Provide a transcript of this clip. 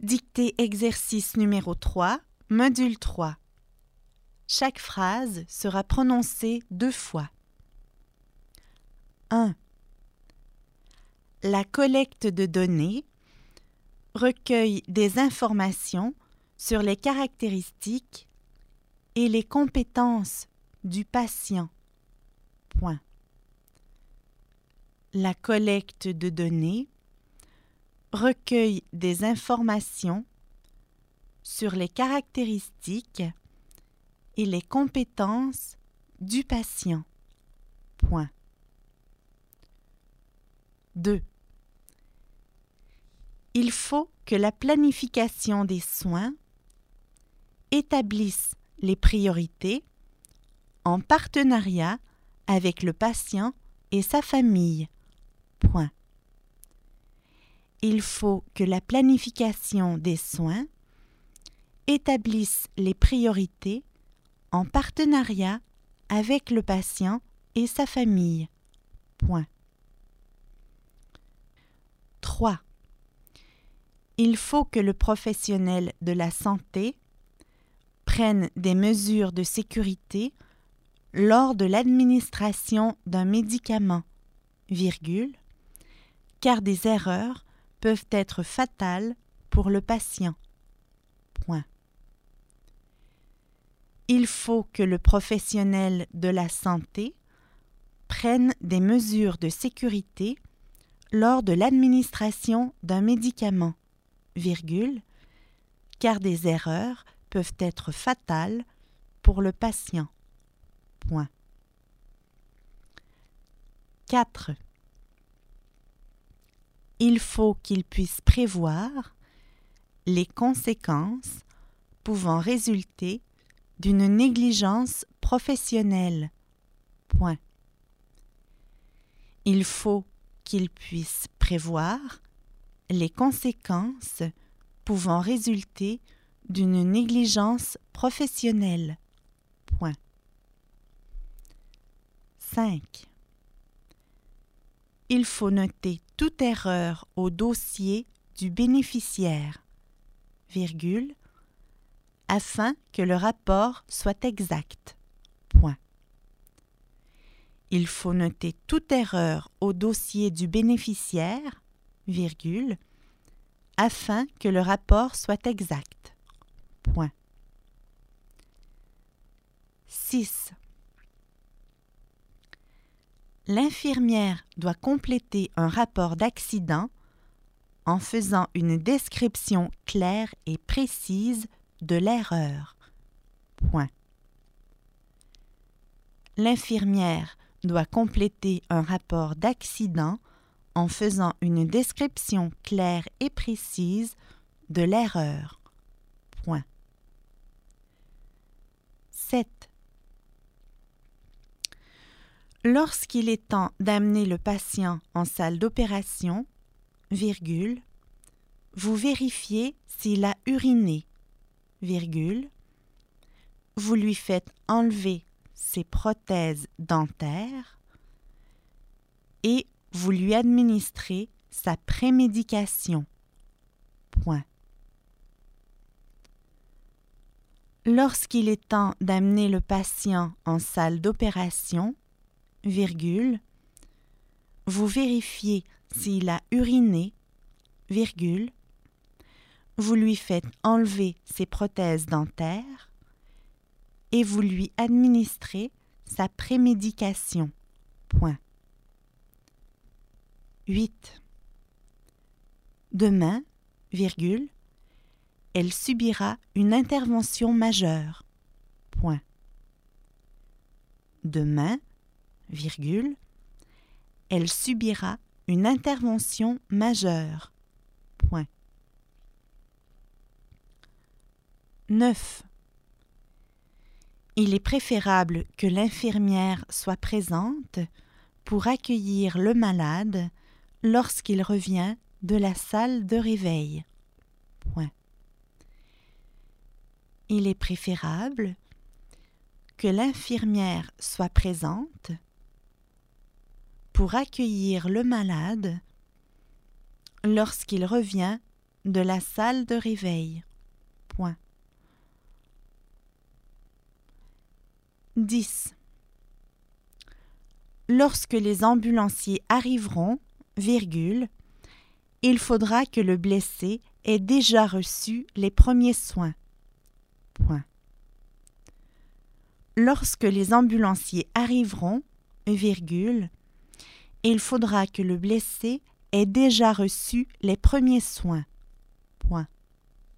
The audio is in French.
Dictée exercice numéro 3, module 3. Chaque phrase sera prononcée 2 fois. 1. La collecte de données recueille des informations sur les caractéristiques et les compétences du patient. Point. La collecte de données recueille des informations sur les caractéristiques et les compétences du patient. Point. 2. Il faut que la planification des soins établisse les priorités en partenariat avec le patient et sa famille. Point. Il faut que la planification des soins établisse les priorités en partenariat avec le patient et sa famille. Point. 3. Il faut que le professionnel de la santé prenne des mesures de sécurité lors de l'administration d'un médicament, car des erreurs peuvent être fatales pour le patient. Point. Il faut que le professionnel de la santé prenne des mesures de sécurité lors de l'administration d'un médicament, car des erreurs peuvent être fatales pour le patient. Point. 4. Il faut qu'il puisse prévoir les conséquences pouvant résulter d'une négligence professionnelle. Point. Il faut qu'il puisse prévoir les conséquences pouvant résulter d'une négligence professionnelle. Point. 5. Il faut noter toute erreur au dossier du bénéficiaire, afin que le rapport soit exact. Point. Il faut noter toute erreur au dossier du bénéficiaire, afin que le rapport soit exact. Point. 6. L'infirmière doit compléter un rapport d'accident en faisant une description claire et précise de l'erreur. Point. L'infirmière doit compléter un rapport d'accident en faisant une description claire et précise de l'erreur. Point. 7. Lorsqu'il est temps d'amener le patient en salle d'opération, vous vérifiez s'il a uriné, vous lui faites enlever ses prothèses dentaires et vous lui administrez sa prémédication. Point. Lorsqu'il est temps d'amener le patient en salle d'opération, vous vérifiez s'il a uriné, vous lui faites enlever ses prothèses dentaires et vous lui administrez sa prémédication. Point. 8. Demain, elle subira une intervention majeure. Point. Demain, elle subira une intervention majeure. Point. 9. Il est préférable que l'infirmière soit présente pour accueillir le malade lorsqu'il revient de la salle de réveil. Point. Il est préférable que l'infirmière soit présente pour accueillir le malade lorsqu'il revient de la salle de réveil. Point. 10. Lorsque les ambulanciers arriveront, virgule, il faudra que le blessé ait déjà reçu les premiers soins. Point. Lorsque les ambulanciers arriveront, virgule, il faudra que le blessé ait déjà reçu les premiers soins. Point.